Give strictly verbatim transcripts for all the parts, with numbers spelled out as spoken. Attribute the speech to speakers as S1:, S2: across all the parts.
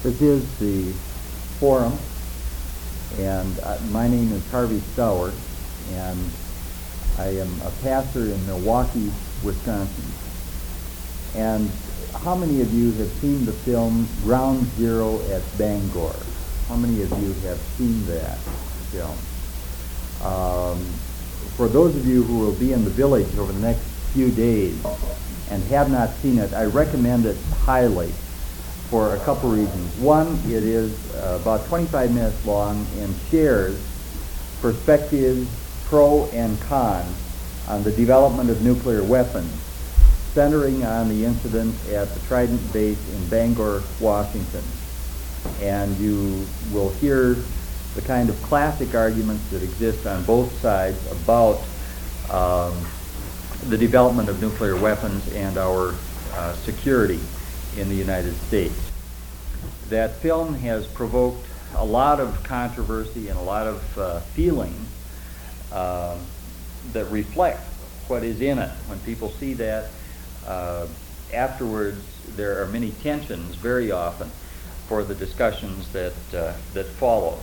S1: This is the forum, and uh, my name is Harvey Stowers, and I am a pastor in Milwaukee, Wisconsin. And how many of you have seen the film Ground Zero at Bangor? How many of you have seen that film? Um, for those of you who will be in the village over the next few days and have not seen it, I recommend it highly for a couple reasons. One, it is uh, about twenty-five minutes long and shares perspectives pro and con on the development of nuclear weapons, centering on the incident at the Trident base in Bangor, Washington. And you will hear the kind of classic arguments that exist on both sides about um, the development of nuclear weapons and our uh, security in the United States. That film has provoked a lot of controversy and a lot of uh, feeling uh, that reflect what is in it. When people see that, uh, afterwards there are many tensions very often for the discussions that, uh, that follow.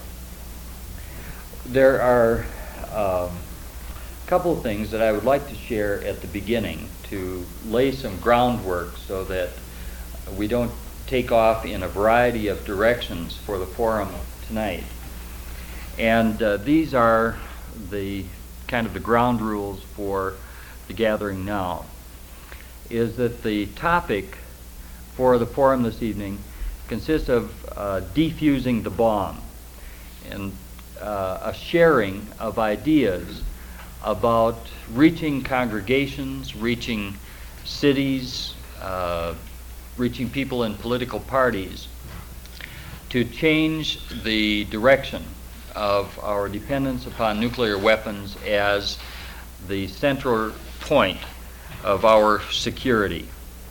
S1: There are um, a couple of things that I would like to share at the beginning to lay some groundwork so that we don't take off in a variety of directions for the forum tonight. And uh, these are the kind of the ground rules for the gathering now, is that the topic for the forum this evening consists of uh, defusing the bomb and uh, a sharing of ideas about reaching congregations, reaching cities, uh, reaching people in political parties to change the direction of our dependence upon nuclear weapons as the central point of our security.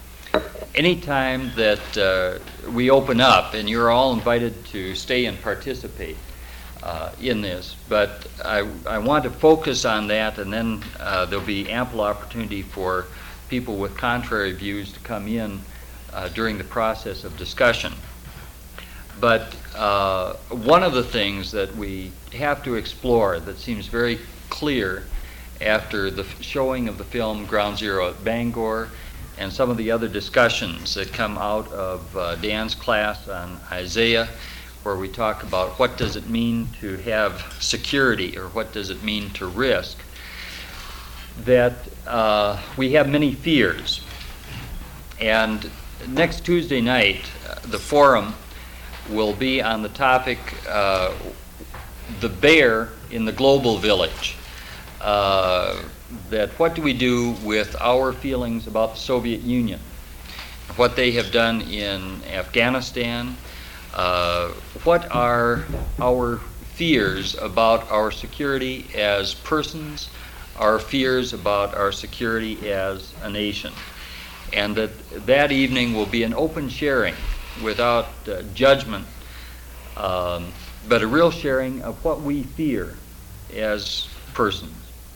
S1: Anytime that uh, we open up, and you're all invited to stay and participate uh, in this, but I, I want to focus on that, and then uh, there'll be ample opportunity for people with contrary views to come in Uh, during the process of discussion. But uh, one of the things that we have to explore that seems very clear after the f- showing of the film Ground Zero at Bangor and some of the other discussions that come out of uh, Dan's class on Isaiah, where we talk about what does it mean to have security or what does it mean to risk, that uh, we have many fears. And next Tuesday night, uh, the forum will be on the topic, uh, the bear in the global village. Uh, that what do we do with our feelings about the Soviet Union, what they have done in Afghanistan, uh, what are our fears about our security as persons, our fears about our security as a nation. And that that evening will be an open sharing without uh, judgment, um, but a real sharing of what we fear as persons.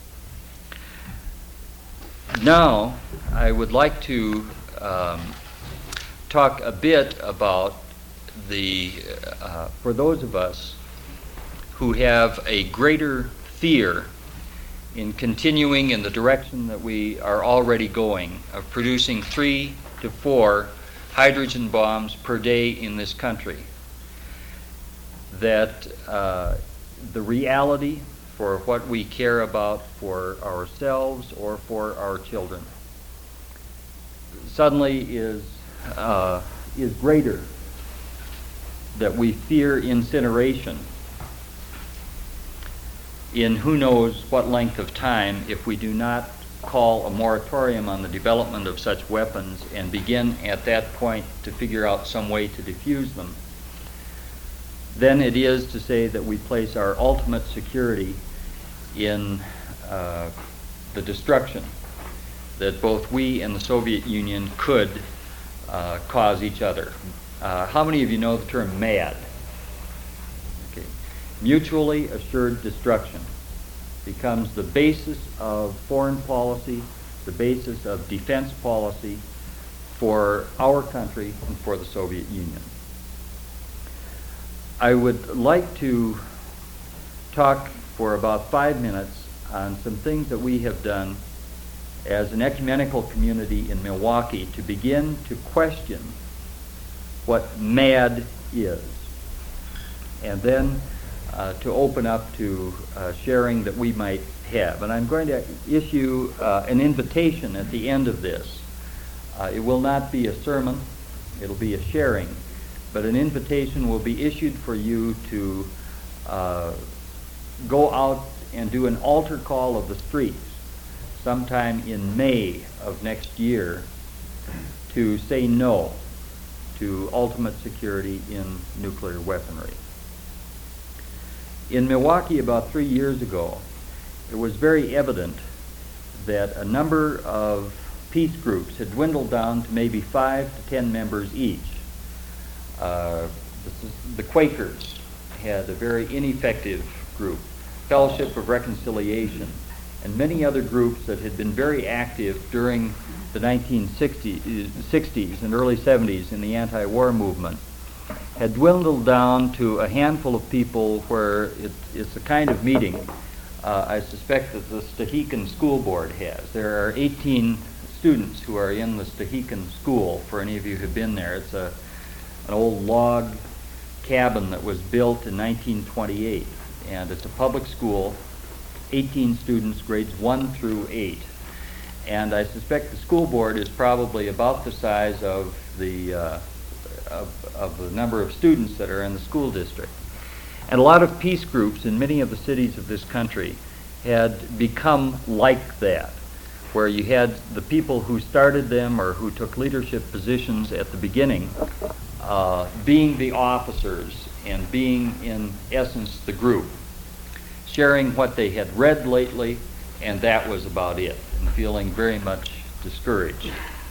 S1: Now, I would like to um, talk a bit about the, uh, for those of us who have a greater fear in continuing in the direction that we are already going, of producing three to four hydrogen bombs per day in this country. That uh, the reality for what we care about for ourselves or for our children suddenly is uh, is greater, that we fear incineration in who knows what length of time if we do not call a moratorium on the development of such weapons and begin at that point to figure out some way to defuse them. Then it is to say that we place our ultimate security in uh, the destruction that both we and the Soviet Union could uh, cause each other. Uh, how many of you know the term MAD? Okay. Mutually assured destruction becomes the basis of foreign policy, the basis of defense policy for our country and for the Soviet Union. I would like to talk for about five minutes on some things that we have done as an ecumenical community in Milwaukee to begin to question what MAD is, and then uh, to open up to uh, sharing that we might have. And I'm going to issue uh, an invitation at the end of this. Uh, it will not be a sermon, it'll be a sharing, but an invitation will be issued for you to uh, go out and do an altar call of the streets sometime in May of next year to say no to ultimate security in nuclear weaponry. In Milwaukee about three years ago, it was very evident that a number of peace groups had dwindled down to maybe five to ten members each. Uh, the, the Quakers had a very ineffective group, Fellowship of Reconciliation, and many other groups that had been very active during the nineteen sixties and early seventies in the anti-war movement had dwindled down to a handful of people where it, it's the kind of meeting uh, I suspect that the Stehekin School Board has. There are eighteen students who are in the Stehekin School, for any of you who have been there. It's a, an old log cabin that was built in nineteen twenty-eight, and it's a public school, eighteen students, grades one through eight. And I suspect the school board is probably about the size of the uh, of, of the number of students that are in the school district. And a lot of peace groups in many of the cities of this country had become like that, where you had the people who started them or who took leadership positions at the beginning uh, being the officers and being, in essence, the group, sharing what they had read lately, and that was about it, and feeling very much discouraged.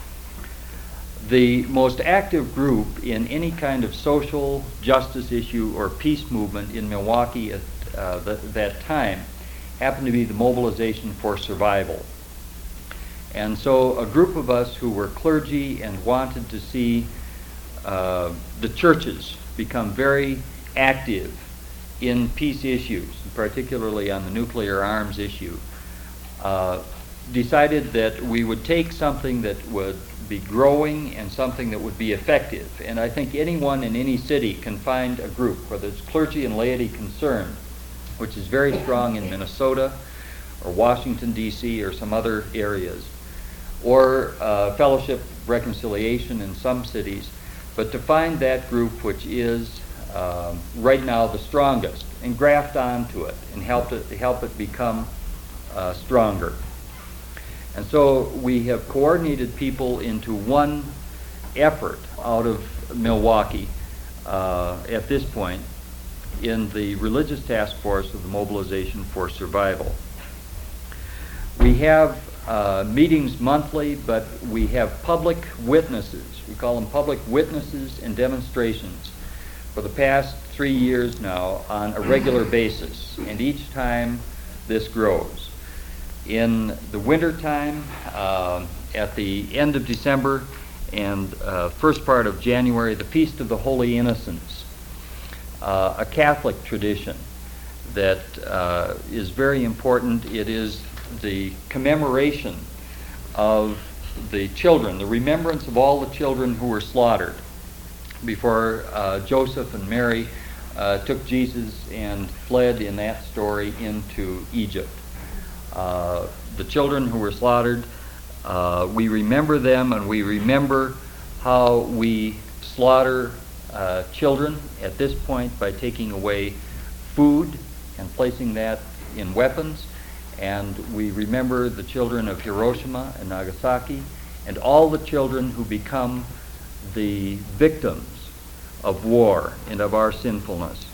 S1: The most active group in any kind of social justice issue or peace movement in Milwaukee at uh, th- that time happened to be the Mobilization for Survival. And so a group of us who were clergy and wanted to see uh, the churches become very active in peace issues, particularly on the nuclear arms issue, uh, decided that we would take something that would be growing and something that would be effective. And I think anyone in any city can find a group, whether it's clergy and laity concerned, which is very strong in Minnesota or Washington, D C, or some other areas, or uh, Fellowship Reconciliation in some cities, but to find that group which is um, right now the strongest and graft onto it and help it, help it become uh, stronger. And so we have coordinated people into one effort out of Milwaukee uh, at this point in the Religious Task Force of the Mobilization for Survival. We have uh, meetings monthly, but we have public witnesses. We call them public witnesses and demonstrations for the past three years now on a regular basis, and each time this grows. In the winter time, uh, at the end of December and uh, first part of January, the Feast of the Holy Innocents, uh, a Catholic tradition that uh, is very important. It is the commemoration of the children, the remembrance of all the children who were slaughtered before uh, Joseph and Mary uh, took Jesus and fled in that story into Egypt. Uh, the children who were slaughtered, uh, we remember them, and we remember how we slaughter uh, children at this point by taking away food and placing that in weapons. And we remember the children of Hiroshima and Nagasaki and all the children who become the victims of war and of our sinfulness.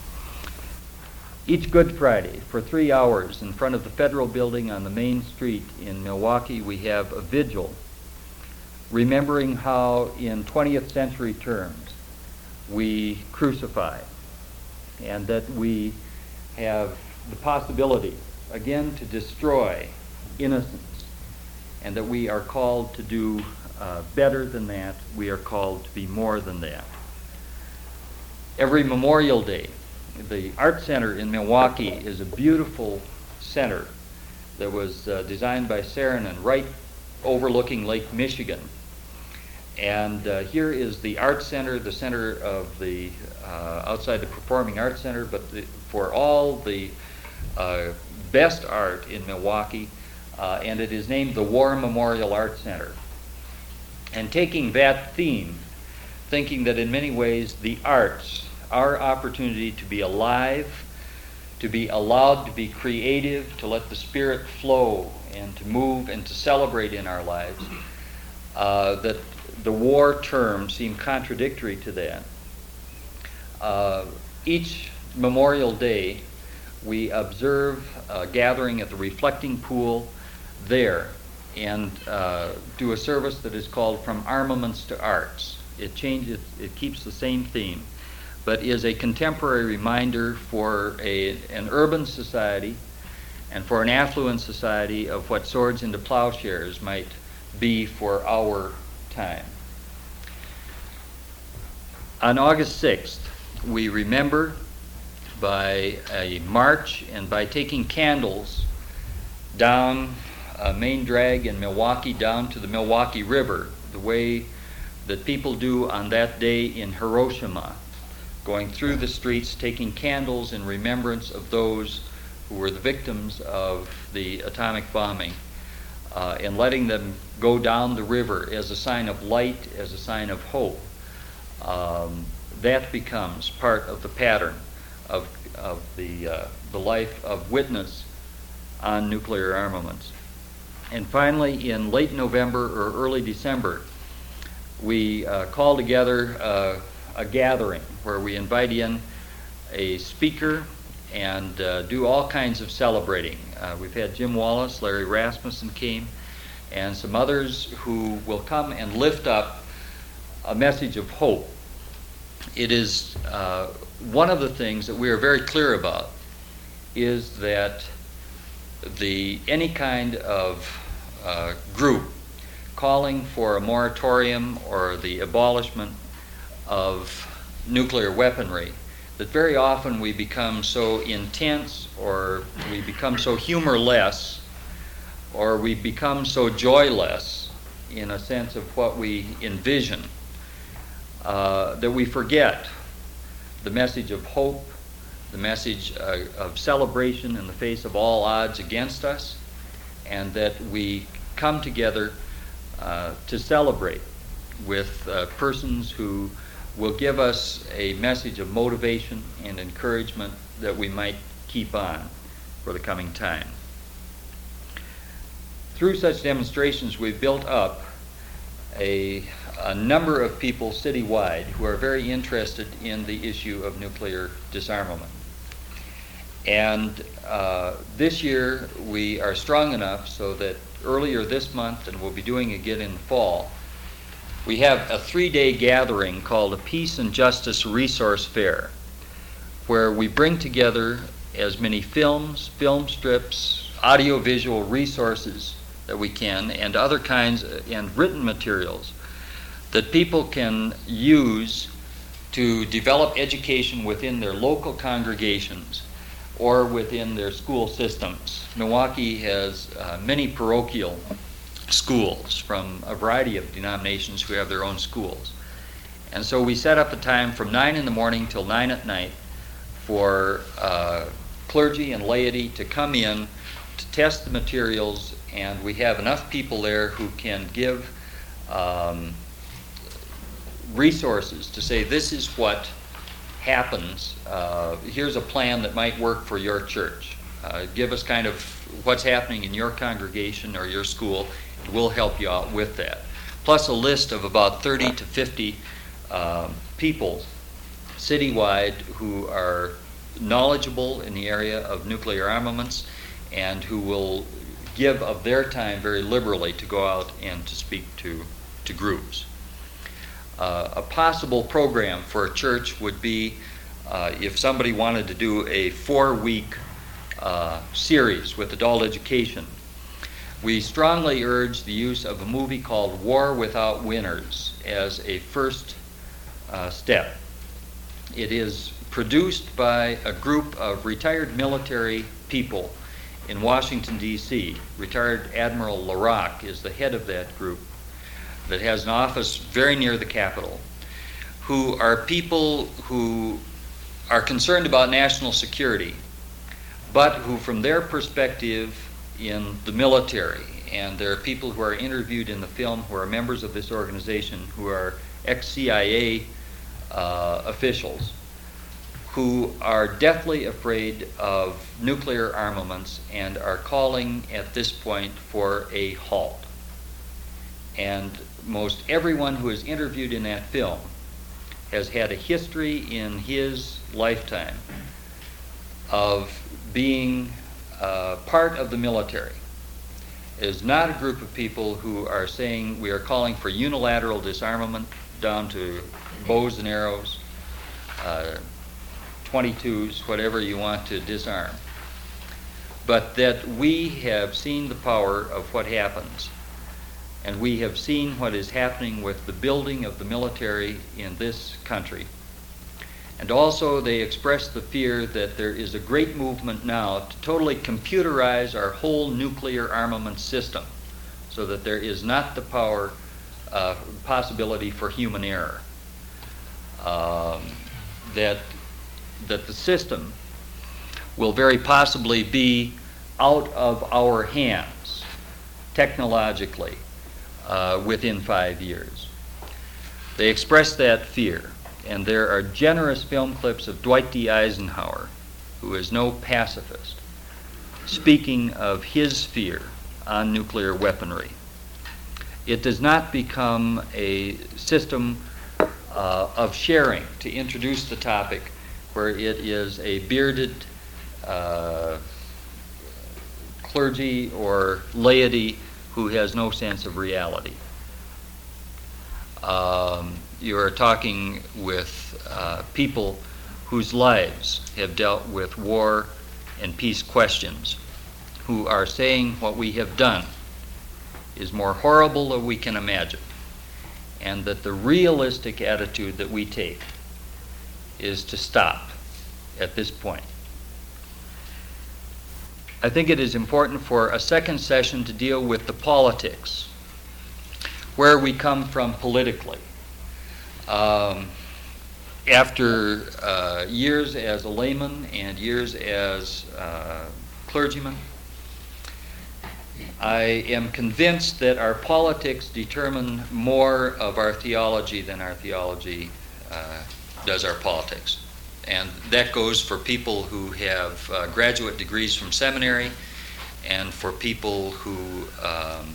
S1: Each Good Friday, for three hours in front of the Federal Building on the main street in Milwaukee, we have a vigil remembering how in twentieth century terms we crucify, and that we have the possibility again to destroy innocence, and that we are called to do uh, better than that. We are called to be more than that. every Memorial Day, the Art Center in Milwaukee is a beautiful center that was uh, designed by Saarinen, right overlooking Lake Michigan. And uh, here is the Art Center, the center of the, uh, outside the Performing Arts Center, but the, for all the uh, best art in Milwaukee, uh, and it is named the War Memorial Art Center. And taking that theme, thinking that in many ways the arts, our opportunity to be alive, to be allowed to be creative, to let the spirit flow and to move and to celebrate in our lives, uh, that the war term seemed contradictory to that. Uh, each Memorial Day, we observe a gathering at the Reflecting Pool there and uh, do a service that is called From Armaments to Arts. It changes, it keeps the same theme, but is a contemporary reminder for a, an urban society and for an affluent society of what Swords into Plowshares might be for our time. On August sixth, we remember by a march and by taking candles down a main drag in Milwaukee down to the Milwaukee River, the way that people do on that day in Hiroshima, going through the streets, taking candles in remembrance of those who were the victims of the atomic bombing, uh, and letting them go down the river as a sign of light, as a sign of hope. Um, that becomes part of the pattern of, of the, uh, the life of witness on nuclear armaments. And finally, in late November or early December, we uh, call together uh, a gathering where we invite in a speaker and uh, do all kinds of celebrating. Uh, we've had Jim Wallace, Larry Rasmussen came, and some others who will come and lift up a message of hope. It is uh, one of the things that we are very clear about is that the any kind of uh, group calling for a moratorium or the abolishment of nuclear weaponry, that very often we become so intense or we become so humorless or we become so joyless in a sense of what we envision uh, that we forget the message of hope, the message uh, of celebration in the face of all odds against us, and that we come together uh, to celebrate with uh, persons who will give us a message of motivation and encouragement that we might keep on for the coming time. Through such demonstrations, we've built up a, a number of people citywide who are very interested in the issue of nuclear disarmament. And uh, this year we are strong enough so that earlier this month, and we'll be doing it again in the fall, we have a three-day gathering called a Peace and Justice Resource Fair, where we bring together as many films, film strips, audiovisual resources that we can, and other kinds, and written materials that people can use to develop education within their local congregations or within their school systems. Milwaukee has uh, many parochial schools from a variety of denominations who have their own schools. And so we set up a time from nine in the morning till nine at night for uh, clergy and laity to come in to test the materials, and we have enough people there who can give um, resources to say this is what happens. Uh, here's a plan that might work for your church. Uh, give us kind of what's happening in your congregation or your school, and we'll help you out with that. Plus a list of about thirty to fifty um, people citywide who are knowledgeable in the area of nuclear armaments and who will give of their time very liberally to go out and to speak to, to groups. Uh, a possible program for a church would be uh, if somebody wanted to do a four-week uh, series with adult education. We strongly urge the use of a movie called War Without Winners as a first uh, step. it is produced by a group of retired military people in Washington, D C Retired Admiral LaRocque is the head of that group that has an office very near the Capitol, who are people who are concerned about national security, but who, from their perspective in the military, and there are people who are interviewed in the film who are members of this organization, who are ex-C I A uh, officials, who are deathly afraid of nuclear armaments and are calling at this point for a halt. And most everyone who is interviewed in that film has had a history in his lifetime of being uh, part of the military. It is not a group of people who are saying we are calling for unilateral disarmament down to bows and arrows, uh, twenty-twos, whatever you want to disarm. But that we have seen the power of what happens, and we have seen what is happening with the building of the military in this country. And also they express the fear that there is a great movement now to totally computerize our whole nuclear armament system so that there is not the power, uh, possibility for human error. Um, that, that the system will very possibly be out of our hands technologically uh, within five years. They express that fear. And there are generous film clips of Dwight D. Eisenhower, who is no pacifist, speaking of his fear on nuclear weaponry. It does not become a system uh, of sharing, to introduce the topic, where it is a bearded uh, clergy or laity who has no sense of reality. Um, you are talking with uh, people whose lives have dealt with war and peace questions, who are saying what we have done is more horrible than we can imagine, and that the realistic attitude that we take is to stop at this point. I think it is important for a second session to deal with the politics, where we come from politically. Um, after uh, years as a layman and years as uh, clergyman, I am convinced that our politics determine more of our theology than our theology uh, does our politics. And that goes for people who have uh, graduate degrees from seminary and for people who um,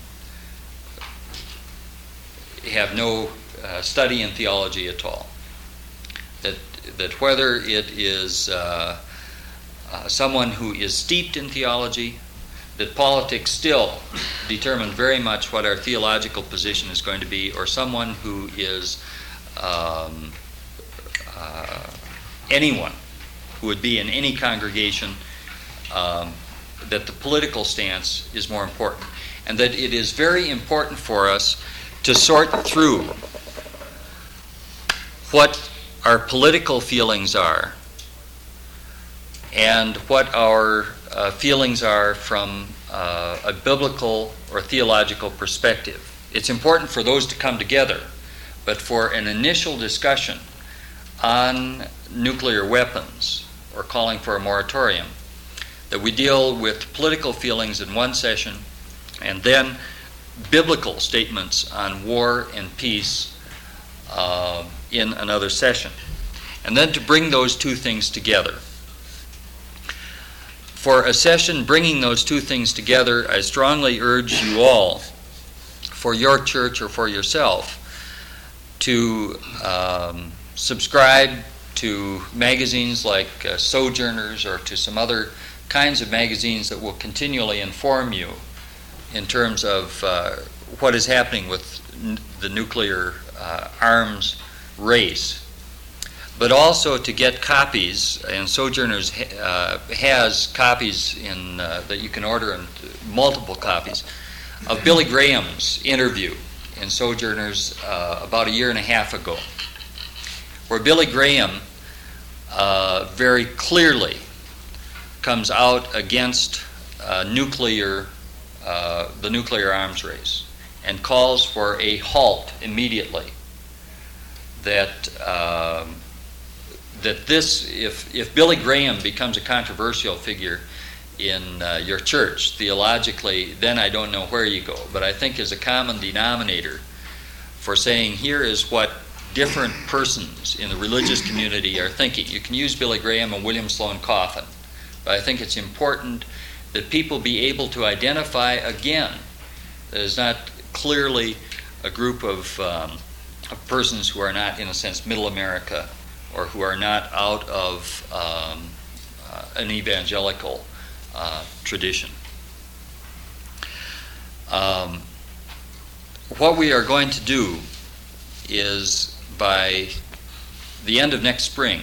S1: have no uh, study in theology at all. That, that whether it is uh, uh, someone who is steeped in theology, that politics still determine very much what our theological position is going to be, or someone who is um, uh, anyone who would be in any congregation, um, that the political stance is more important. And that it is very important for us to sort through what our political feelings are and what our uh, feelings are from uh, a biblical or theological perspective. It's important for those to come together, but for an initial discussion on nuclear weapons or calling for a moratorium, that we deal with political feelings in one session and then biblical statements on war and peace uh, in another session. And then to bring those two things together. For a session bringing those two things together, I strongly urge you all, for your church or for yourself, to um, subscribe to magazines like uh, Sojourners or to some other kinds of magazines that will continually inform you in terms of uh, what is happening with n- the nuclear uh, arms race. But also to get copies, and Sojourners ha- uh, has copies in uh, that you can order, in multiple copies, of Billy Graham's interview in Sojourners uh, about a year and a half ago, where Billy Graham uh, very clearly comes out against uh, nuclear, uh, the nuclear arms race, and calls for a halt immediately. That um, that this, if if Billy Graham becomes a controversial figure in uh, your church theologically, then I don't know where you go. But I think as a common denominator for saying here is what different persons in the religious community are thinking. You can use Billy Graham and William Sloane Coffin, but I think it's important that people be able to identify again that it's not clearly a group of, um, of persons who are not, in a sense, middle America, or who are not out of um, uh, an evangelical uh, tradition. Um, what we are going to do is, by the end of next spring,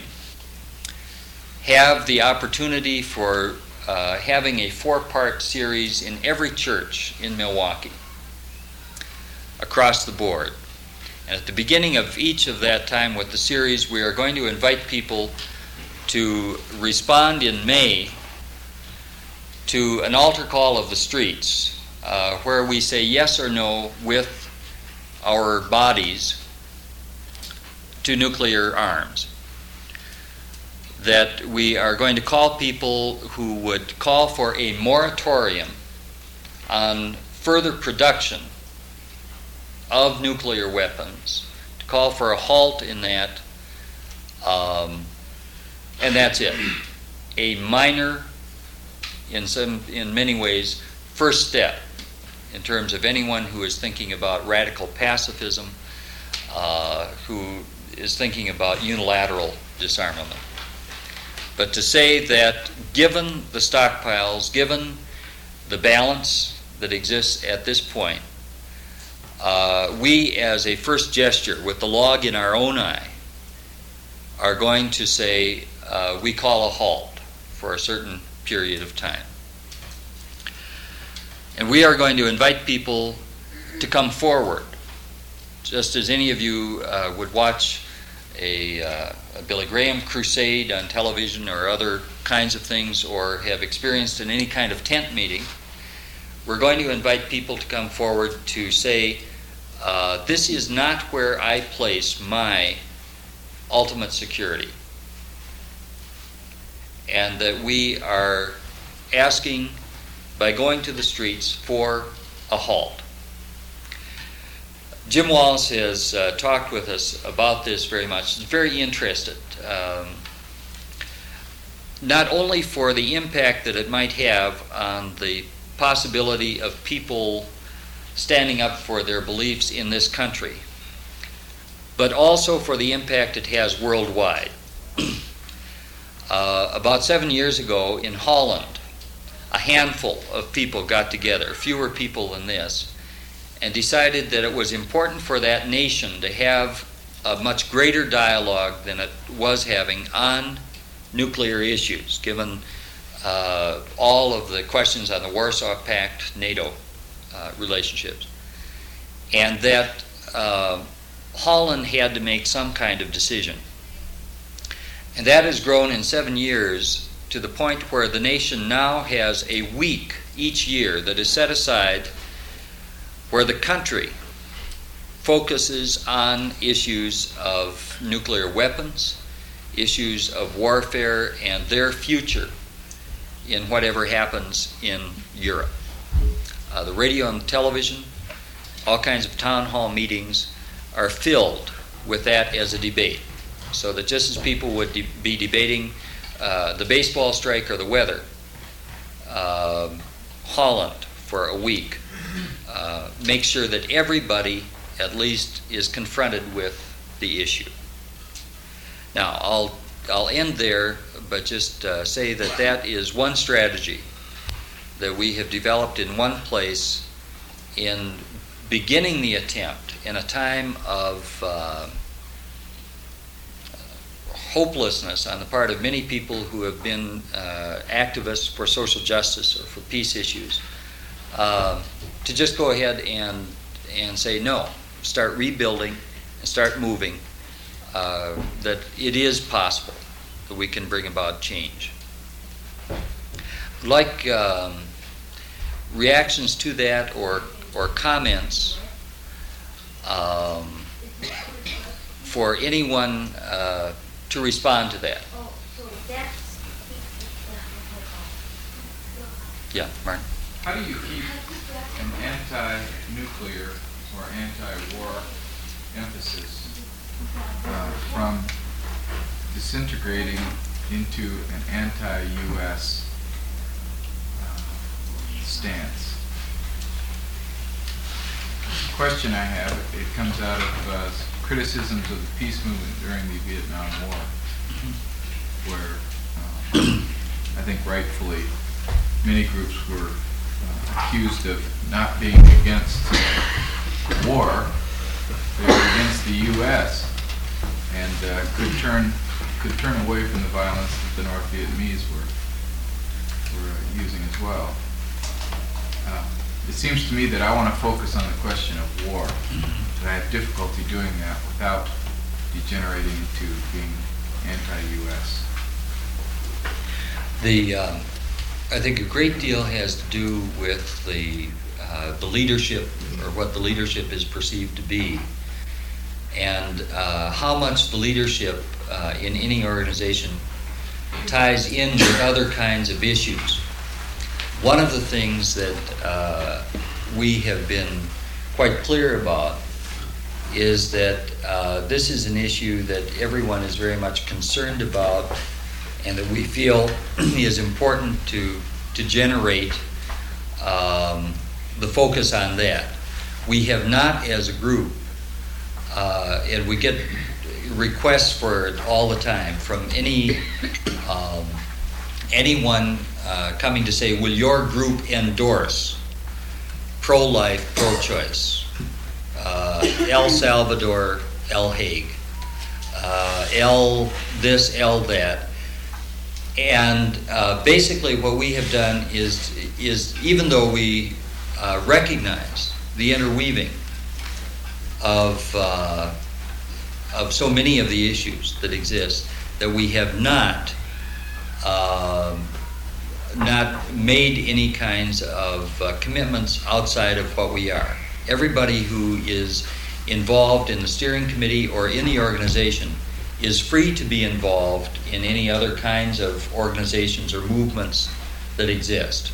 S1: have the opportunity for uh, having a four-part series in every church in Milwaukee, across the board. And at the beginning of each of that time with the series, we are going to invite people to respond in May to an altar call of the streets, uh, where we say yes or no with our bodies to nuclear arms. That we are going to call people who would call for a moratorium on further production of nuclear weapons, to call for a halt in that, um, and that's it. A minor, in some, in many ways, first step in terms of anyone who is thinking about radical pacifism, uh, who is thinking about unilateral disarmament. But to say that given the stockpiles, given the balance that exists at this point, uh, we as a first gesture, with the log in our own eye, are going to say uh, we call a halt for a certain period of time. And we are going to invite people to come forward, just as any of you uh, would watch a, uh, a Billy Graham crusade on television or other kinds of things, or have experienced in any kind of tent meeting. We're going to invite people to come forward to say, uh, this is not where I place my ultimate security. And that we are asking, by going to the streets, for a halt. Jim Wallace has uh, talked with us about this very much. He's very interested, um, not only for the impact that it might have on the possibility of people standing up for their beliefs in this country, but also for the impact it has worldwide. uh, about seven years ago in Holland, a handful of people got together, fewer people than this, and decided that it was important for that nation to have a much greater dialogue than it was having on nuclear issues, given uh, all of the questions on the Warsaw Pact, NATO uh, relationships. And that uh, Holland had to make some kind of decision. And that has grown in seven years to the point where the nation now has a week each year that is set aside where the country focuses on issues of nuclear weapons, issues of warfare, and their future in whatever happens in Europe. Uh, the radio and television, all kinds of town hall meetings are filled with that as a debate, so that just as people would de- be debating uh, the baseball strike or the weather, uh, Holland for a week uh, makes sure that everybody at least is confronted with the issue. Now, I'll I'll end there, but just uh, say that that is one strategy that we have developed in one place in beginning the attempt in a time of uh, hopelessness on the part of many people who have been uh, activists for social justice or for peace issues, uh, to just go ahead and and say no, start rebuilding and start moving, uh, that it is possible that we can bring about change. Like um, reactions to that or or comments um, for anyone uh, to respond to that. Yeah, Martin.
S2: How do you keep an anti-nuclear or anti-war emphasis uh, from disintegrating into an anti-U S uh, stance? The question I have, it comes out of uh, criticisms of the peace movement during the Vietnam War, where uh, I think rightfully many groups were uh, accused of not being against war, they were against the U S and uh, could turn could turn away from the violence that the North Vietnamese were were uh, using as well. Uh, it seems to me that I want to focus on the question of war, and I have difficulty doing that without degenerating into being anti-U S.
S1: The um, I think a great deal has to do with the uh, the leadership, or what the leadership is perceived to be, and uh, how much the leadership uh, in any organization ties in with other kinds of issues. One of the things that uh, we have been quite clear about is that uh, this is an issue that everyone is very much concerned about, and that we feel is important to to generate um, the focus on that. We have not, as a group, uh, and we get requests for it all the time from any um, anyone uh, coming to say, will your group endorse pro-life, pro-choice, uh, El Salvador, El Hague, uh, El this, El that. And uh, basically what we have done is, is even though we uh, recognize the interweaving of, uh, of so many of the issues that exist, that we have not, uh, not made any kinds of uh, commitments outside of what we are. Everybody who is involved in the steering committee or in the organization is free to be involved in any other kinds of organizations or movements that exist.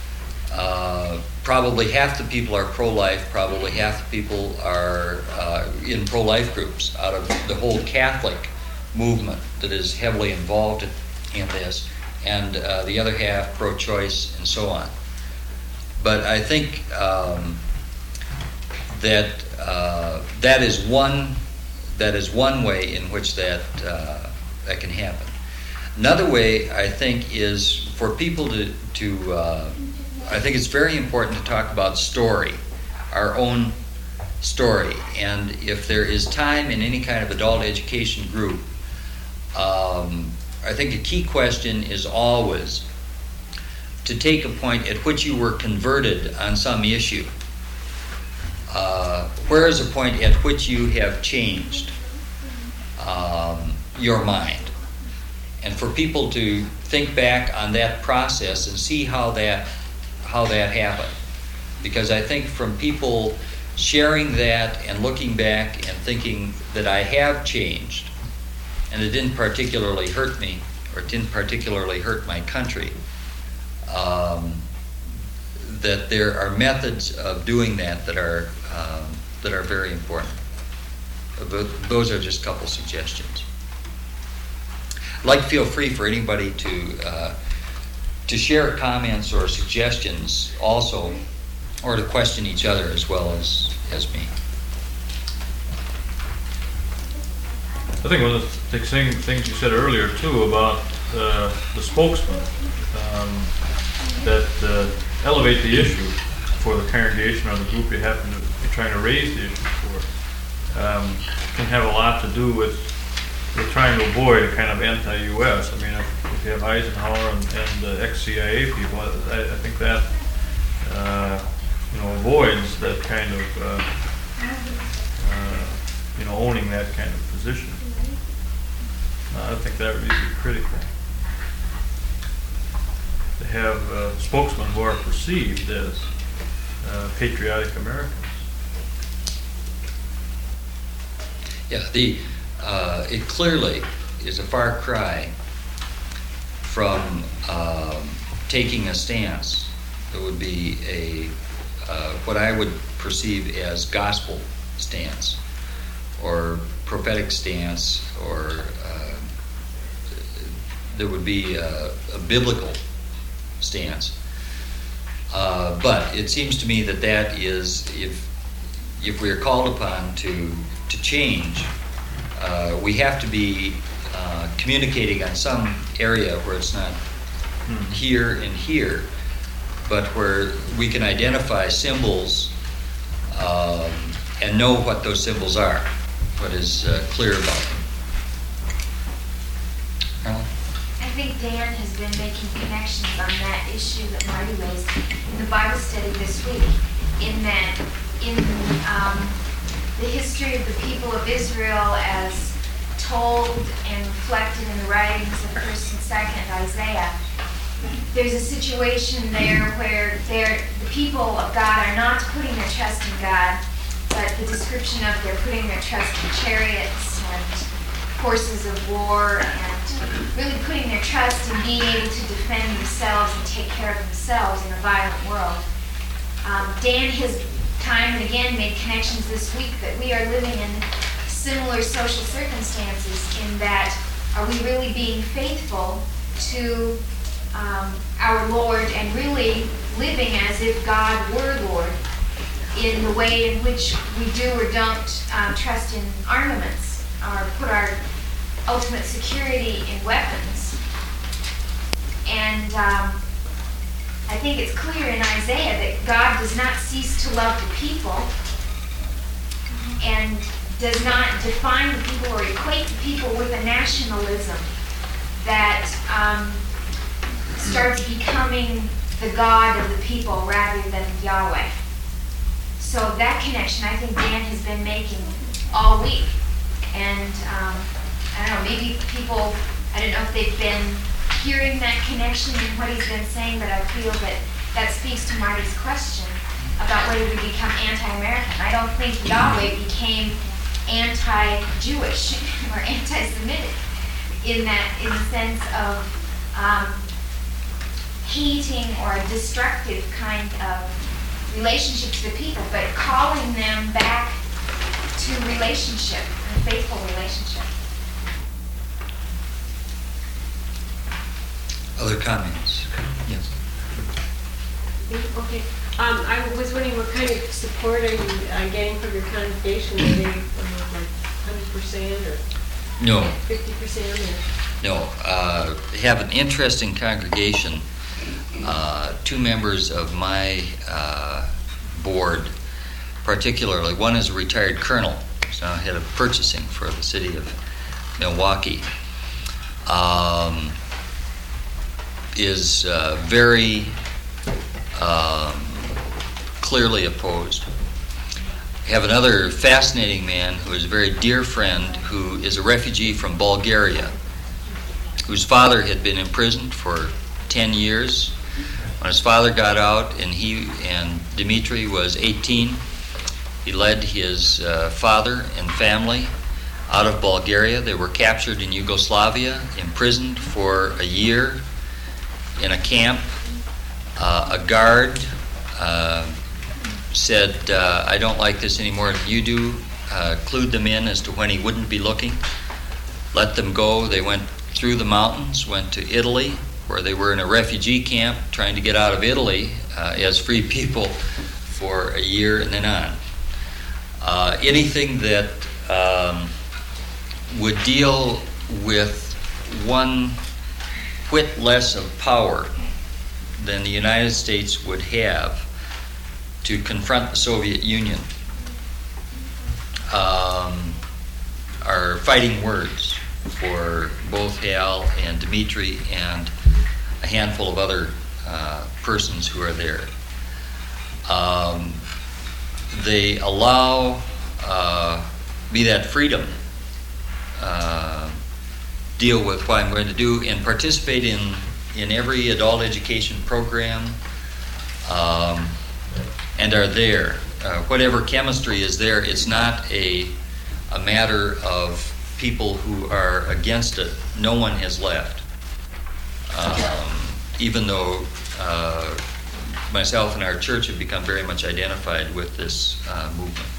S1: Uh, probably half the people are pro-life, probably half the people are uh, in pro-life groups out of the whole Catholic movement that is heavily involved in this, and uh, the other half pro-choice and so on. But I think um, that uh, that is one That is one way in which that uh, that can happen. Another way, I think, is for people to to. Uh, I think it's very important to talk about story, our own story, and if there is time in any kind of adult education group, um, I think a key question is always to take a point at which you were converted on some issue. Uh, where is a point at which you have changed um, your mind? And for people to think back on that process and see how that how that happened. Because I think from people sharing that and looking back and thinking that I have changed, and it didn't particularly hurt me, or it didn't particularly hurt my country, um, that there are methods of doing that that are um, that are very important. Those are just a couple suggestions. I'd like to feel free for anybody to uh, to share comments or suggestions also, or to question each other as well as, as me.
S3: I think one of the thing, things you said earlier too about uh, the spokesman um, that uh, elevate the issue for the congregation or the group you happen to be trying to raise the issue for, um, can have a lot to do with, with trying to avoid a kind of anti-U S. I mean, if, if you have Eisenhower and, and the ex-C I A people, I, I think that uh, you know avoids that kind of uh, uh, you know owning that kind of position. Uh, I think that would be critical. To have uh, spokesmen who are perceived as uh, patriotic Americans.
S1: Yeah, the, uh, it clearly is a far cry from um, taking a stance that would be a, uh, what I would perceive as gospel stance, or prophetic stance, or uh, there would be a, a biblical stance. Uh, but it seems to me that that is, if if we are called upon to to change, uh, we have to be uh, communicating on some area where it's not hmm. here and here, but where we can identify symbols um, and know what those symbols are, what is uh, clear about them. Carolyn?
S4: I think Dan has been making connections on that issue that Marty raised in the Bible study this week, in that in um, the history of the people of Israel as told and reflected in the writings of First and Second Isaiah, there's a situation there where they're, the people of God are not putting their trust in God, but the description of they're putting their trust in chariots and horses of war, and really putting their trust in being able to defend themselves and take care of themselves in a violent world. Um, Dan has time and again made connections this week that we are living in similar social circumstances, in that are we really being faithful to um, our Lord and really living as if God were Lord in the way in which we do or don't um, trust in armaments or put our ultimate security in weapons. And um, I think it's clear in Isaiah that God does not cease to love the people and does not define the people or equate the people with a nationalism that um, starts becoming the God of the people rather than Yahweh. So that connection I think Dan has been making all week. And um, I don't know, maybe people, I don't know if they've been hearing that connection in what he's been saying, but I feel that that speaks to Marty's question about whether we become anti-American. I don't think Yahweh became anti-Jewish or anti-Semitic in that, in the sense of um, hating or a destructive kind of relationship to the people, but calling them back to relationship, a faithful relationship.
S1: Other comments? Yes.
S5: Okay. Um, I was wondering what kind of support are you uh, getting from your congregation? Are they uh, like one hundred percent or
S1: no.
S5: fifty percent?
S1: No. Uh, have an interesting congregation. Uh, two members of my uh, board, particularly, one is a retired colonel, who's now head of purchasing for the city of Milwaukee. Um, is uh, very um, clearly opposed. We have another fascinating man who is a very dear friend who is a refugee from Bulgaria, whose father had been imprisoned for ten years. When his father got out and he and Dimitri was eighteen, he led his uh, father and family out of Bulgaria. They were captured in Yugoslavia, imprisoned for a year in a camp. Uh, a guard uh, said, uh, I don't like this any more than you do, uh, clued them in as to when he wouldn't be looking, let them go. They went through the mountains, went to Italy, where they were in a refugee camp trying to get out of Italy uh, as free people for a year and then on. Uh, anything that um, would deal with one whit less of power than the United States would have to confront the Soviet Union um, are fighting words for both Hal and Dimitri and a handful of other uh, persons who are there. Um, they allow, uh, be that freedom, uh, deal with what I'm going to do and participate in, in every adult education program um, and are there. Uh, whatever chemistry is there, it's not a, a matter of people who are against it. No one has left. Um, even though uh, myself and our church have become very much identified with this uh, movement.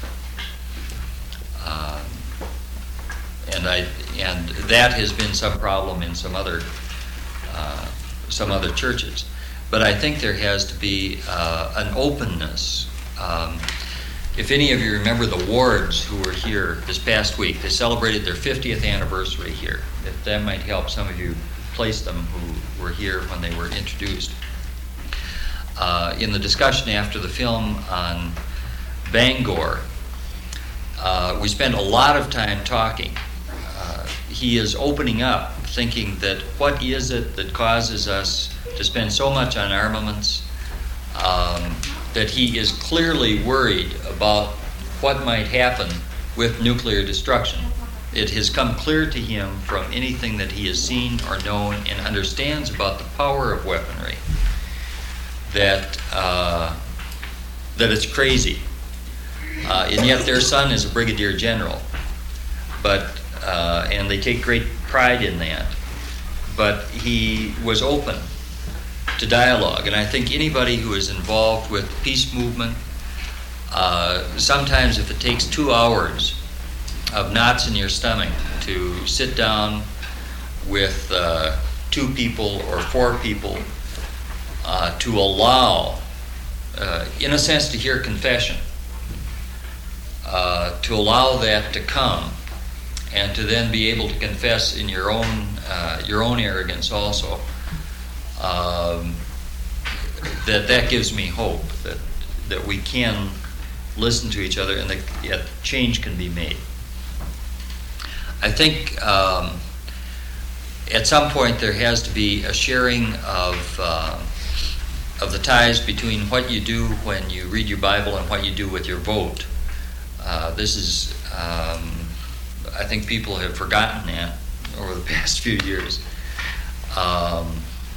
S1: Um, and I and that has been some problem in some other uh, some other churches. But I think there has to be uh, an openness. Um, if any of you remember the Wards who were here this past week, they celebrated their fiftieth anniversary here. If that might help some of you place them who were here when they were introduced. Uh, in the discussion after the film on Bangor, uh, we spent a lot of time talking. Uh, he is opening up, thinking that what is it that causes us to spend so much on armaments, um, that he is clearly worried about what might happen with nuclear destruction. It has come clear to him from anything that he has seen or known and understands about the power of weaponry that uh, that it's crazy. Uh, and yet their son is a brigadier general, but uh, and they take great pride in that. But he was open to dialogue, and I think anybody who is involved with the peace movement, uh, sometimes if it takes two hours of knots in your stomach to sit down with uh, two people or four people uh, to allow, uh, in a sense, to hear confession, uh, to allow that to come, and to then be able to confess in your own uh, your own arrogance also. Um, that that gives me hope that that we can listen to each other and that yet change can be made. I think um, at some point there has to be a sharing of uh, of the ties between what you do when you read your Bible and what you do with your vote. Uh, this is, um, I think people have forgotten that over the past few years. Um,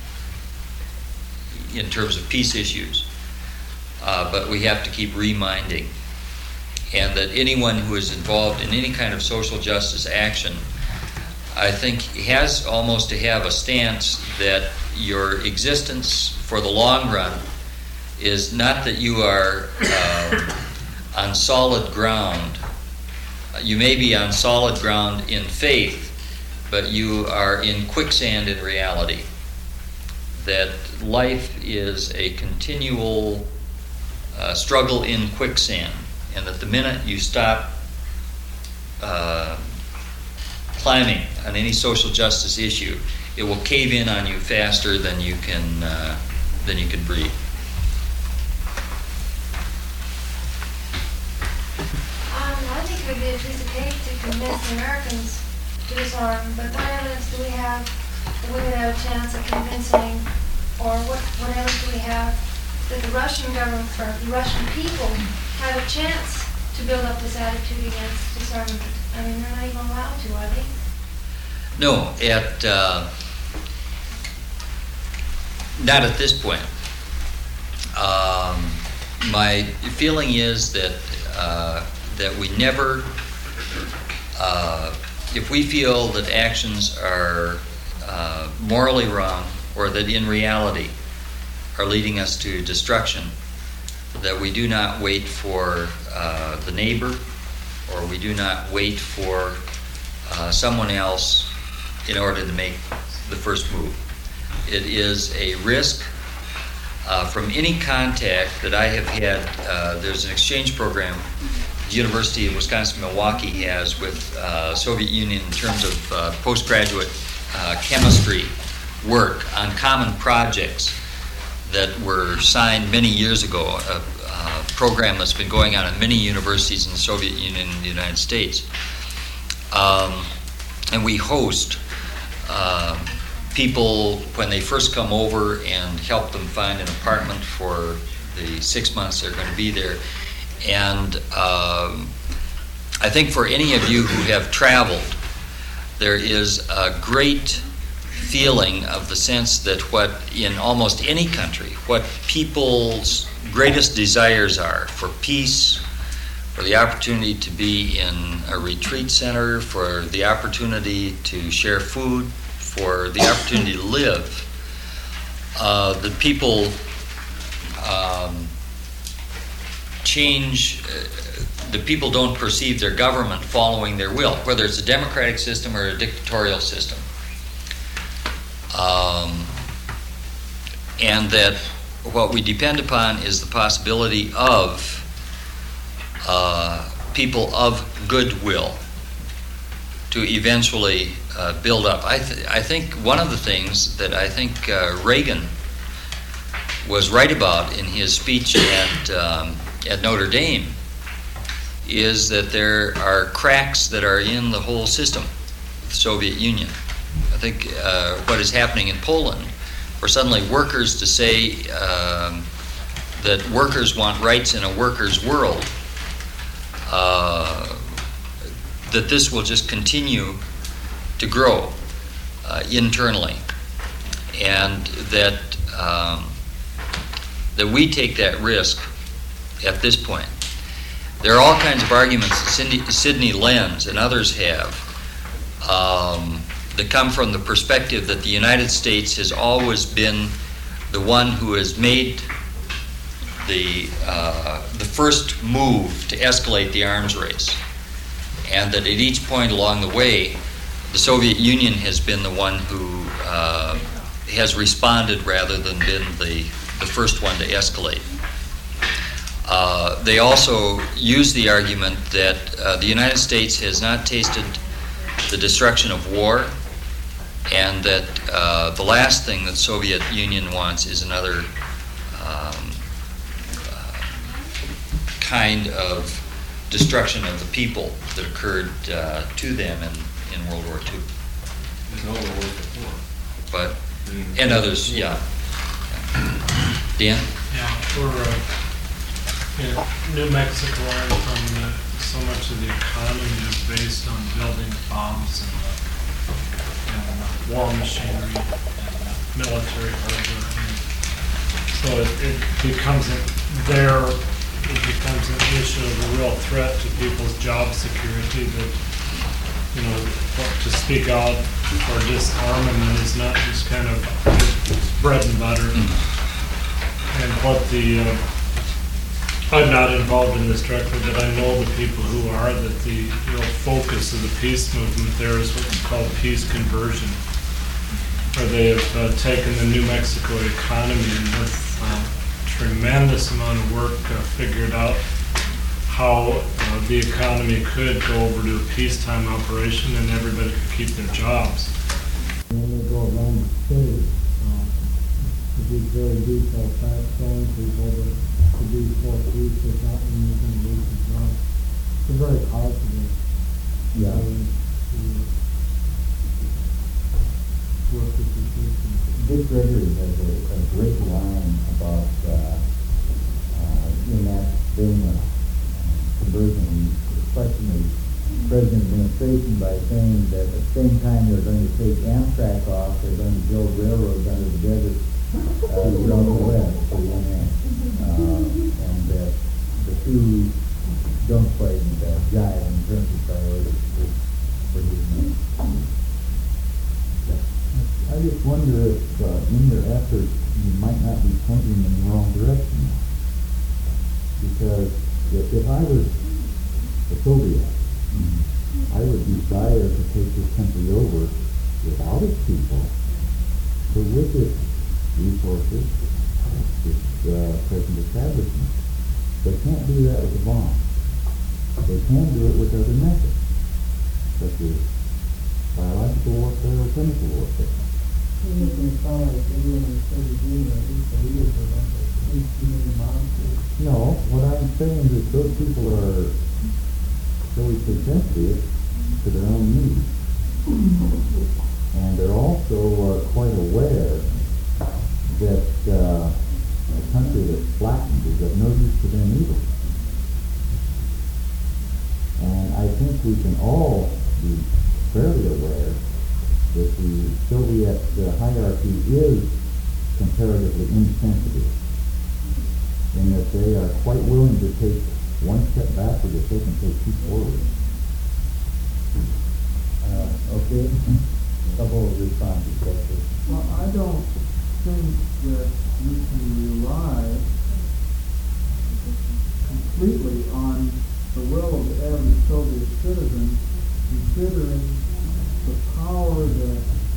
S1: in terms of peace issues, uh, but we have to keep reminding, and that anyone who is involved in any kind of social justice action, I think, has almost to have a stance that your existence for the long run is not that you are um, on solid ground. You may be on solid ground in faith, but you are in quicksand in reality. That life is a continual uh, struggle in quicksand, and that the minute you stop uh, climbing on any social justice issue, it will cave in on you faster than you can uh, than you can breathe.
S4: Um, I think it would be a piece of cake to convince the Americans to disarm, but what evidence do we have that we would have a chance of convincing, or what, what evidence do we have that the Russian government, or the Russian people, have a chance to build up this attitude against disarmament? I mean, they're not even allowed to, are they?
S1: No, at uh, not at this point. Um, my feeling is that uh, that we never, uh, if we feel that actions are uh, morally wrong, or that in reality are leading us to destruction, that we do not wait for uh, the neighbor, or we do not wait for uh, someone else in order to make the first move. It is a risk uh, from any contact that I have had. Uh, there's an exchange program the University of Wisconsin-Milwaukee has with uh, Soviet Union in terms of uh, postgraduate uh, chemistry work on common projects that were signed many years ago, a, a program that's been going on in many universities in the Soviet Union and the United States. Um, and we host uh, people when they first come over and help them find an apartment for the six months they're going to be there. And um, I think for any of you who have traveled, there is a great feeling of the sense that what in almost any country, what people's greatest desires are for peace, for the opportunity to be in a retreat center, for the opportunity to share food, for the opportunity to live, uh, the people um, change, uh, the people don't perceive their government following their will, whether it's a democratic system or a dictatorial system. Um, and that what we depend upon is the possibility of uh, people of goodwill to eventually uh, build up. I, th- I think one of the things that I think uh, Reagan was right about in his speech at, um, at Notre Dame is that there are cracks that are in the whole system, the Soviet Union. I think uh, what is happening in Poland, for suddenly workers to say um, that workers want rights in a workers' world, uh, that this will just continue to grow uh, internally, and that um, that we take that risk at this point. There are all kinds of arguments that Sidney, Sidney Lenz and others have um, that come from the perspective that the United States has always been the one who has made the uh, the first move to escalate the arms race, and that at each point along the way, the Soviet Union has been the one who uh, has responded rather than been the, the first one to escalate. Uh, they also use the argument that uh, the United States has not tasted the destruction of war, and that uh, the last thing that the Soviet Union wants is another um, uh, kind of destruction of the people that occurred uh, to them in, in World War Two.
S3: There's no World War before.
S1: But, and others, yeah. Dan?
S6: Yeah, for uh, you know, New Mexico, where I'm from, uh, so much of the economy is based on building bombs and, uh, and uh, war machinery and uh, military hardware. And so it, it becomes a, there, it becomes an issue of a real threat to people's job security that, you know, what- to speak out for disarmament is not just kind of bread and butter. And what the, uh, I'm not involved in this directly, but I know the people who are, that the real focus of the peace movement there is what's called peace conversion, where they have uh, taken the New Mexico economy and with uh, tremendous amount of work uh, figured out how uh, the economy could go over to a peacetime operation and everybody could keep their jobs.
S7: And they go around the state, um, to do very detailed fact zones, people to, to do four weeks or something, you can lose the job. It's very positive. Yeah. Um, to work with the system.
S8: Dick Gregory has a, a great line about, uh, uh, in that vein of conversion. The question is, President administration by saying that at the same time they're going to take Amtrak off, they're going to build railroads under the desert uh, throughout the West for the young man. Uh, and that the two don't quite uh, jive in terms of priorities for, for his men.
S7: I just wonder if uh, in your efforts you might not be pointing in the wrong direction. Because if, if I was the Soviet, I would desire to take this country over without its people, but with its resources, its uh, present establishment. They can't do that with a bomb. They can do it with other methods, such as biological warfare or chemical warfare. No, what I'm saying is those people are really sensitive to their own needs. And they're also uh, quite aware that uh, a country that's flattened is of no use to them either. And I think we can all be fairly aware that the Soviet uh, hierarchy is comparatively insensitive, and that they are quite willing to take one step backward if they can take two forward.
S8: Uh, okay, couple of responses, Doctor
S9: Well, I don't think that you can rely completely on the will of the average Soviet citizen, considering the power that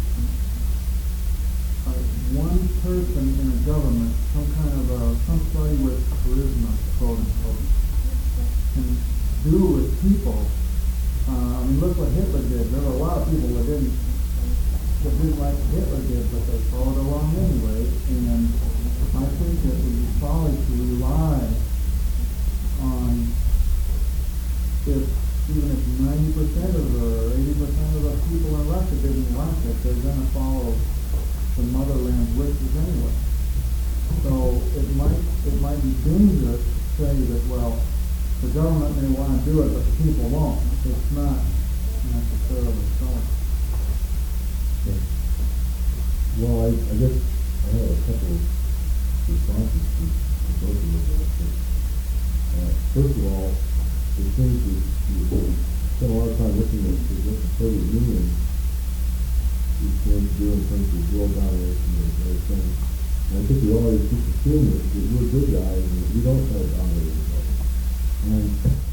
S9: uh, one person in a government, some kind of a, somebody with charisma, quote unquote, can do with people. Uh, I mean, look what Hitler did. There were a lot of people that didn't that didn't like what Hitler did, but they followed along anyway. And I think it would be folly to rely on if even if ninety percent of the or eighty percent of the people in Russia didn't like it, they're going to follow the motherland wishes anyway. So it might it might be dangerous to say that, well, the government may want to do it, but the people won't. It's not necessarily so.
S7: Okay. Well, I, I guess I have a couple of responses to, to both of those. Uh, first of all, it seems to we spent a lot of time looking at what the Soviet Union is going to do in terms of world domination and other things. And I think we always just assume that, that we're good guys and that we don't have dominating power. And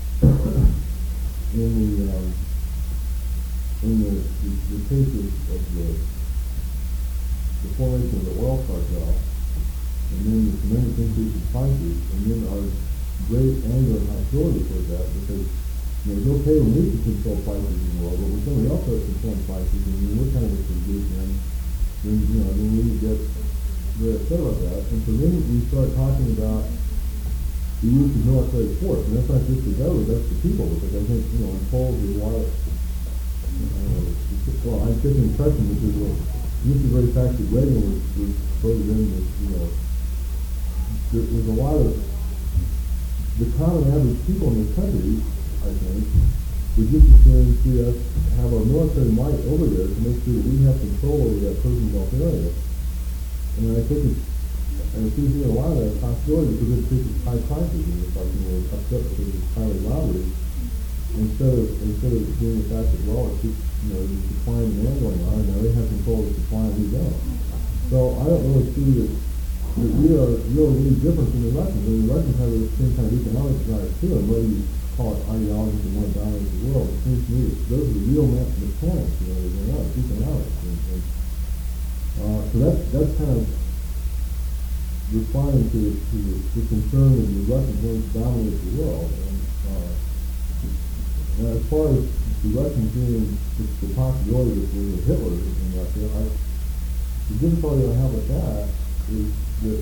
S7: in the um, in the, the, the case of, of the, the formation of the oil cartel, and then the tremendous increase in prices, and then our great anger and hostility toward that, because you know, it's okay when we can control prices in the world, but when somebody else has control prices, and then we're kind of a then, then you know, then we get very upset about that. And so then we start talking about the use of military force, and that's not just the government, that's the people, because I think, you know, in polls there's a lot of, uh, well, I get the impression that there's a, just the very fact that Reagan was, was voted in, that, you know, there was a lot of, the common average people in this country, I think, would just as soon see us have our military might over there to make sure that we have control over that Persian Gulf area. And I think it's, and it seems to me a lot of that possibility because it takes high prices and it's like, you know, upset because it's highly robbery. Instead of, instead of being the fact that, well, it's just, you know, there's decline in demand going on, and now they have control of the supply and we don't. So I don't really see that, that we are really any different from the Russians. I mean, the Russians have the same kind of economic desire too, and whether you call it ideology and want to dominate the world, it seems to me that those are the real mechanics, you know, they're not, it's economics. And, and, uh, so that's, that's kind of responding to, to the, the concern that the Russians want to dominate the world. And, uh, and as far as the Russians being the, the possibility that there was Hitler in Russia, I, the difficulty I have with that is that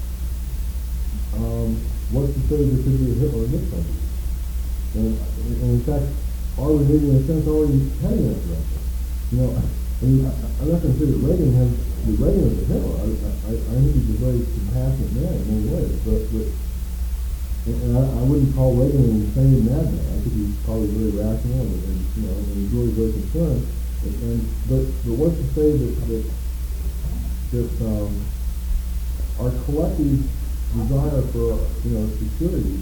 S7: um, what's to say there could be a Hitler in this country? And, and in fact, are we maybe in a sense already heading that direction? You know, I mean, I, I'm not going to say that Reagan has, that Reagan is a Hitler. I, I, I think he's a very compassionate man in many ways, but, but and, and I, I wouldn't call Reagan an insane madman. I think he's probably very rational and, and you know, and he's really very concerned. And, and but, but what's to say that that, that um, our collective desire for, you know, security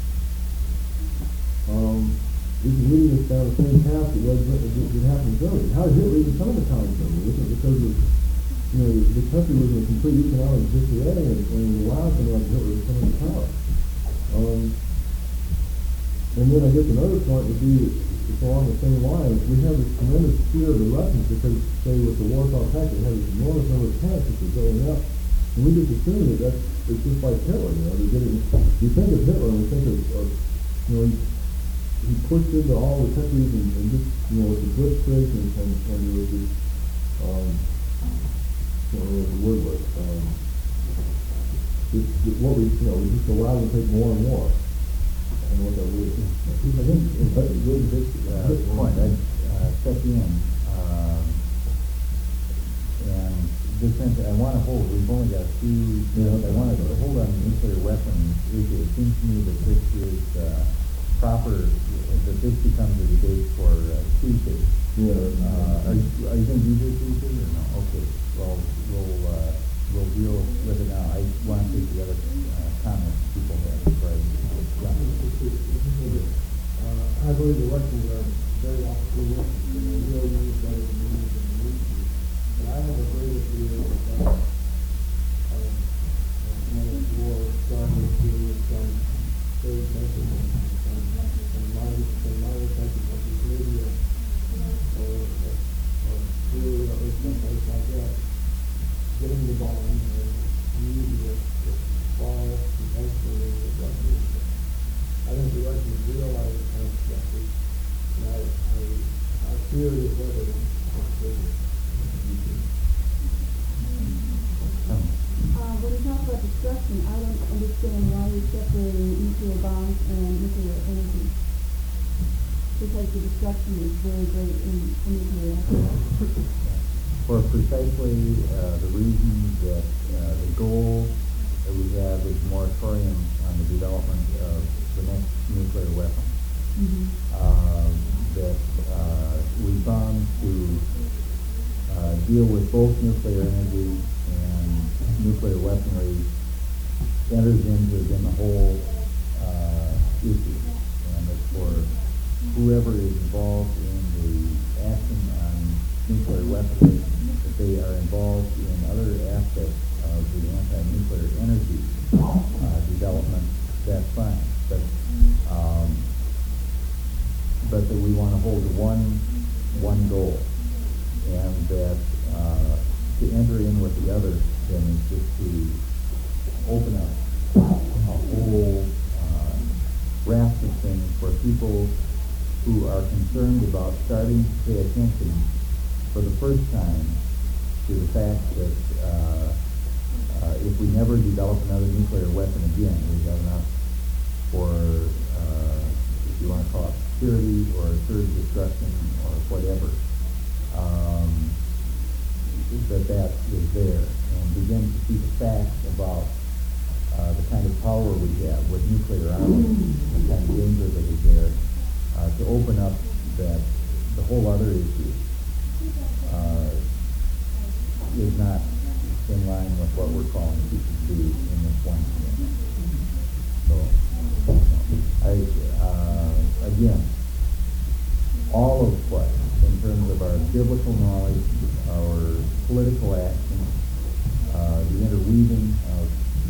S7: um, is leading us down the same path that, was, that, that happened in Germany. How did Hitler even come to power in Germany? Was it because of, you know, the, the country was in a complete economic disarray and, and it allowed somebody like Hitler to come into power? Um, and then I guess another point would be, it's along the same lines, we have this tremendous fear of the Russians because, say, with the Warsaw Pact, they had this enormous number of tanks that were going up. And we just assume that that's, it's just like Hitler, you know, they're getting, we think of Hitler and we think of, of you know, he, he pushed into all the countries and, and just, you know, with the blitzkrieg and, and, and there was this, um, I don't know what the word was, um, this, this, what we, you know, we just allowed them to take more and more. I don't know what that word is.
S8: I think at this, uh, this point, I'd uh, step in, um, and just since I want to hold, we've only got a few minutes, I want to hold on the nuclear weapons issue. It seems to me that this is uh, proper, that this becomes a debate for uh, Tuesday. Yeah. Uh, are you, are you gonna do this, Lisa, or no? Okay, well, we'll, uh, we'll deal with it now. I want to take the other, uh, comments people have, right? John?
S9: Uh, I believe the elections are very opportunistic, and they will use better than we use in the region. But I have a greater fear that, uh, um, when it's war started to some third countries and some, some minor, some minor countries like Libya or, or, or Syria or someplace like that, getting the bomb and using it to fall eventually with Russians. I think the Russians realize the consequences, and I, I, I fear that whether
S10: Uh, when you talk about destruction, I don't understand why you're separating nuclear bombs and nuclear energy. Because the destruction is very great in, in nuclear.
S8: For precisely, uh, the reason that, uh, the goal that we have is moratorium on the development of the next nuclear weapon.
S10: Mm-hmm.
S8: Uh, that, uh, we found to, uh, deal with both nuclear energy and nuclear weaponry enters into then the whole, uh, issue. And it's for whoever is involved in the action on nuclear weaponry, that they are involved in other aspects of the anti-nuclear energy, uh, development, that's fine. But, um, but that we want to hold to one, one goal. And that, uh, to enter in with the other then is just to open up a whole, uh, raft of things for people who are concerned about starting to pay attention for the first time to the fact that, uh, uh, if we never develop another nuclear weapon again, we have enough for, uh, if you want to call it security or third destruction or whatever, um, that that is there, and begin to see the facts about, uh, the kind of power we have with nuclear arms, the kind of danger that is there, uh, to open up that the whole other issue, uh, is not in line with what we're calling P C C in this one thing. So, I, uh, again, all of what, in terms of our biblical knowledge, our political action, uh, the interweaving of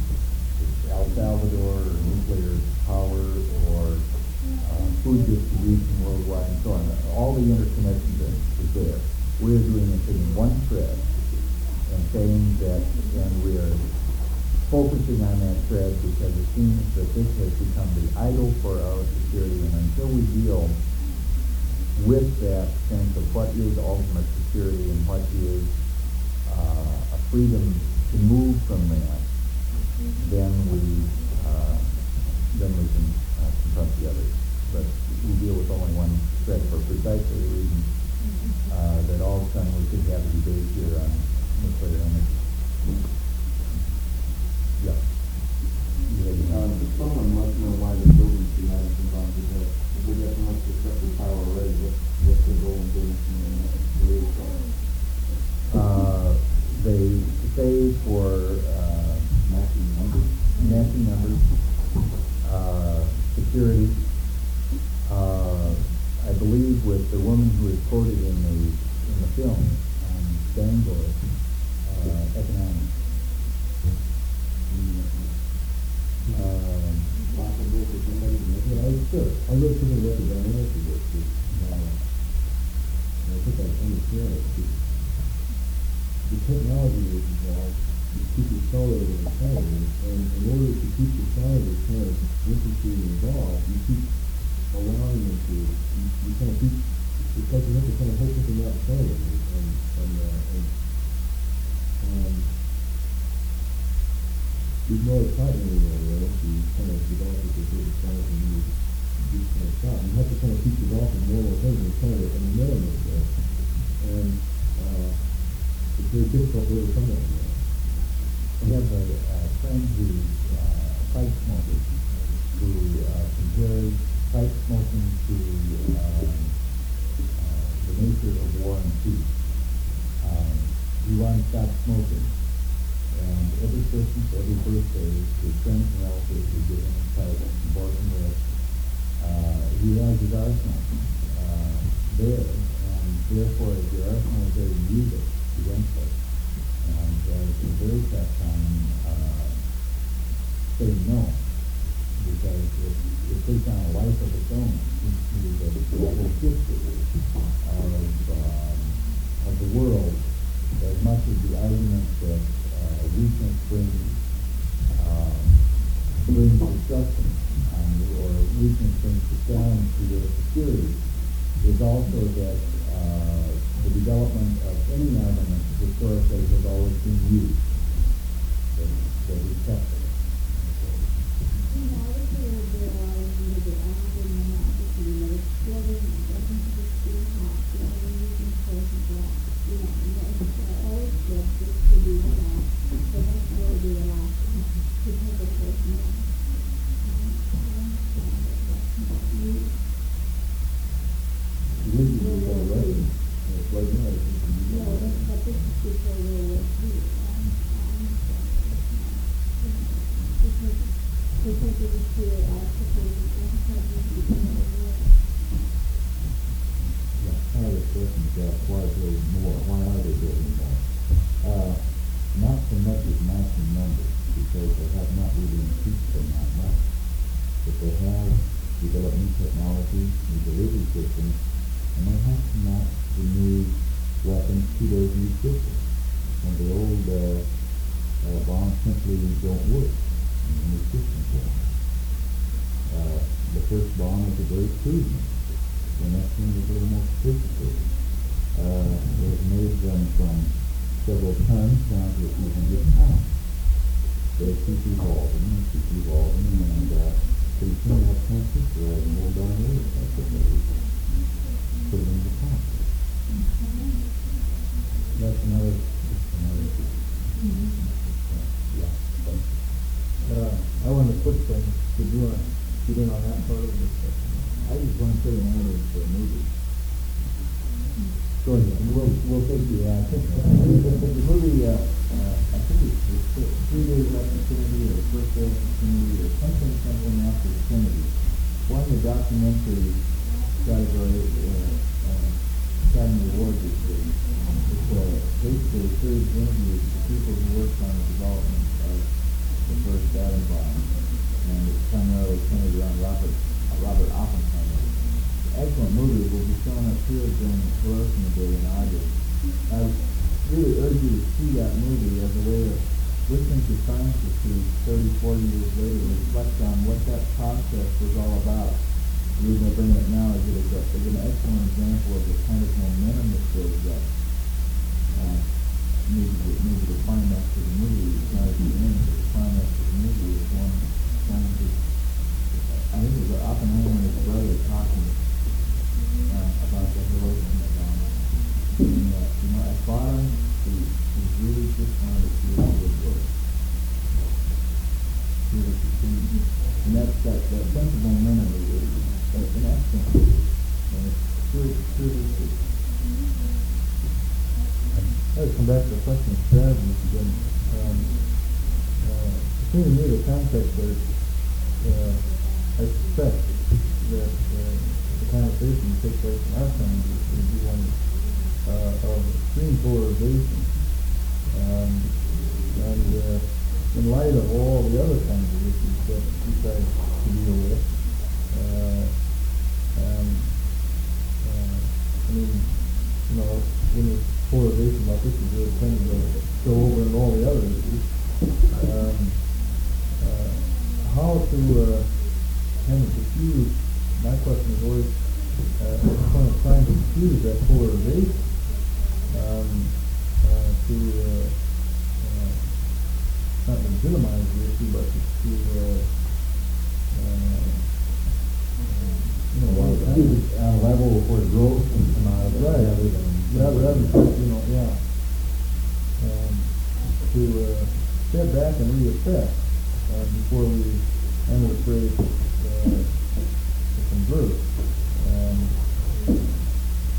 S8: El Salvador or nuclear power or uh, food distribution worldwide and so on, all the interconnections is there. We're doing it in one thread and saying that, and we are focusing on that thread because it seems that this has become the idol for our security, and until we deal with that sense of what is ultimate security and what is uh, a freedom to move from that, then we uh, then we can uh, confront the others. But we deal with only one thread for precisely the reason uh, that all of a sudden we could have a debate here on nuclear energy. Yeah. Yeah,
S11: Um, someone must know why the building should not have involved with that. If we got so much destructive power already, what, what's the goal in building something like that?
S8: Uh, they say for uh,
S11: Matching numbers?
S8: matching numbers, uh, security. Uh, I believe with the woman who is quoted in the in the film, um, Bangor, uh, economics. Um,
S11: Possible for somebody to make it?
S9: Yeah, I- sure. I looked at the record on the answer this, this, uh, and I think I understand it. The, the technology is involved to keep accelerating and accelerating, and in order to keep the scientists kind of interested and involved, you keep allowing them to, you, you kind of keep, it's like you have to kind of hope that they're not accelerating, and, and, uh, and, um, there's no excitement anymore, right? You kind of develop with the sort of science and you just kind of stop. You have to kind of keep developing more and more things, and it's kind of a minimum there. And, uh, it's very difficult to overcome that now.
S8: We have a, a friend who's uh, a pipe smoker who uh, compares pipe smoking to uh, uh, the nature
S7: every Christmas, every birthday, his friends and relatives who give him a type of abortion with. Uh, he has his arsenal uh, there, and therefore if your arsenal is there, you use it eventually. And uh, it's a very tough time uh, saying no, because it, it takes on a life of its own. It seems to me that it's the whole history of, um, of the world, as much as the argument that uh, weakness brings, uh, brings destruction on you, or weakness brings the challenge to your security, is also that uh, the development of any armament historically has always been used, that, that we kept it.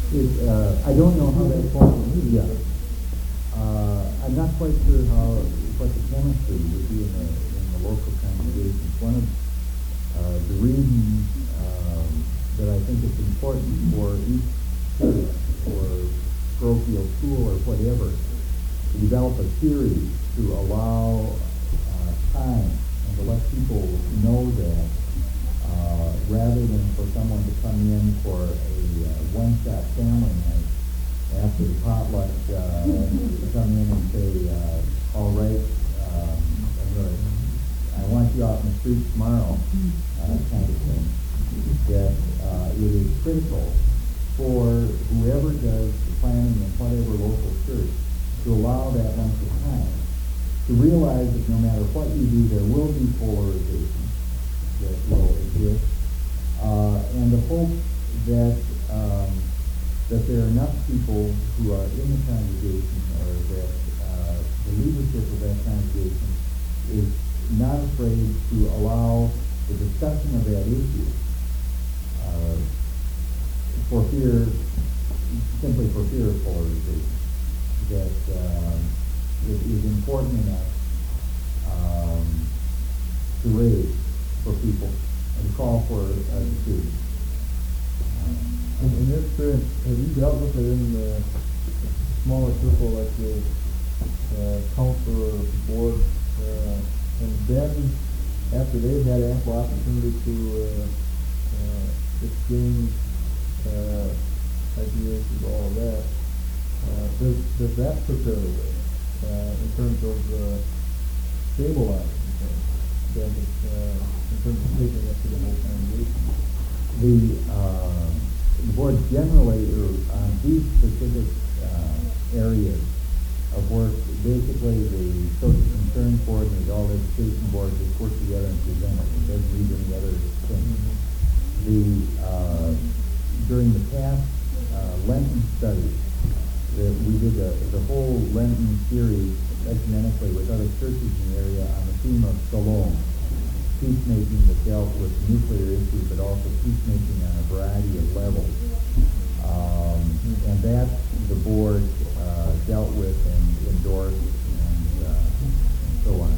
S8: I don't know how that falls in media. Uh, I'm not quite sure how what the chemistry would be in the, in the local congregations. One of uh, the reasons um, that I think it's important for each church or parochial school or whatever to develop a series to allow uh, time and to let people know that uh, rather than for someone to come in for a uh, one-shot family night after the potluck, uh, to come in and say, uh, all right, um, I'm gonna, I want you out in the street tomorrow, uh, kind of thing, that uh, it is critical for whoever does the planning in whatever local church to allow that length of time, to realize that no matter what you do, there will be polarization that will exist, uh, and the hope that um, that there are enough people who are in the congregation, or that uh, the leadership of that congregation is not afraid to allow the discussion of that issue uh, for fear, simply for fear of polarization. That uh, it is important enough um, to raise for people and call for a decision.
S11: In, in your experience, have you dealt with it in the smaller circle, like the uh, council or board, uh, and then after they've had ample opportunity to uh, uh, exchange uh, ideas and all of that, uh, does, does that prepare the way uh, in terms of uh, stabilizing things, then, uh, in terms of taking it to the whole congregation?
S8: The uh, The board generally, uh, on these specific uh, areas of work, basically the social concerns board and the adult education board just work together and present it. It doesn't need any other thing. Mm-hmm. The uh, during the past uh, Lenten study, that we did a, the whole Lenten series ecumenically with other churches in the area on the theme of shalom. Peacemaking that dealt with nuclear issues, but also peacemaking on a variety of levels. Um, and that the board uh, dealt with and endorsed and, uh, and so on.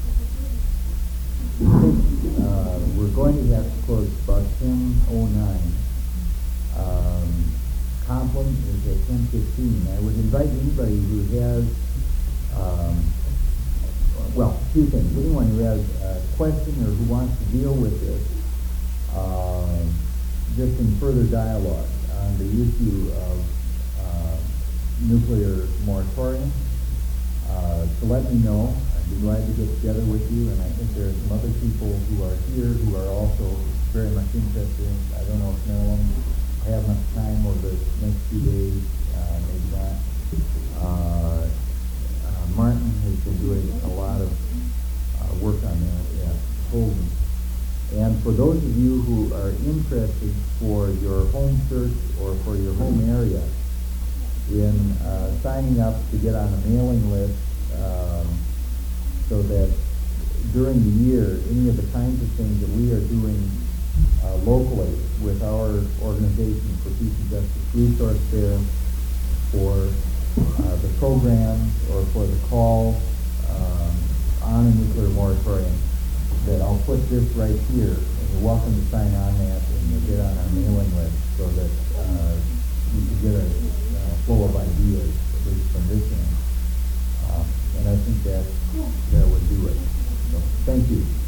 S8: I think uh, we're going to have to close about ten oh nine. Um, Compline is at ten fifteen. I would invite anybody who has um, well, two things. Anyone who has a question or who wants to deal with this, uh, just in further dialogue on the issue of uh, nuclear moratorium, uh, to let me know. I'd be glad to get together with you, and I think there are some other people who are here who are also very much interested in. I don't know if Marilyn will have enough time over the next few days, uh, maybe not. Uh, Martin has been doing a lot of uh, work on that at Holden. And for those of you who are interested for your home church or for your home area in uh, signing up to get on a mailing list um, so that during the year, any of the kinds of things that we are doing uh, locally with our organization for Peace and Justice Resource Fair, for Uh, the program or for the call um, on a nuclear moratorium, that I'll put this right here, and you're welcome to sign on that, and you'll get on our mailing list so that uh, you can get a uh, flow of ideas, at least from this end. Uh, and I think that that would do it. So, thank you.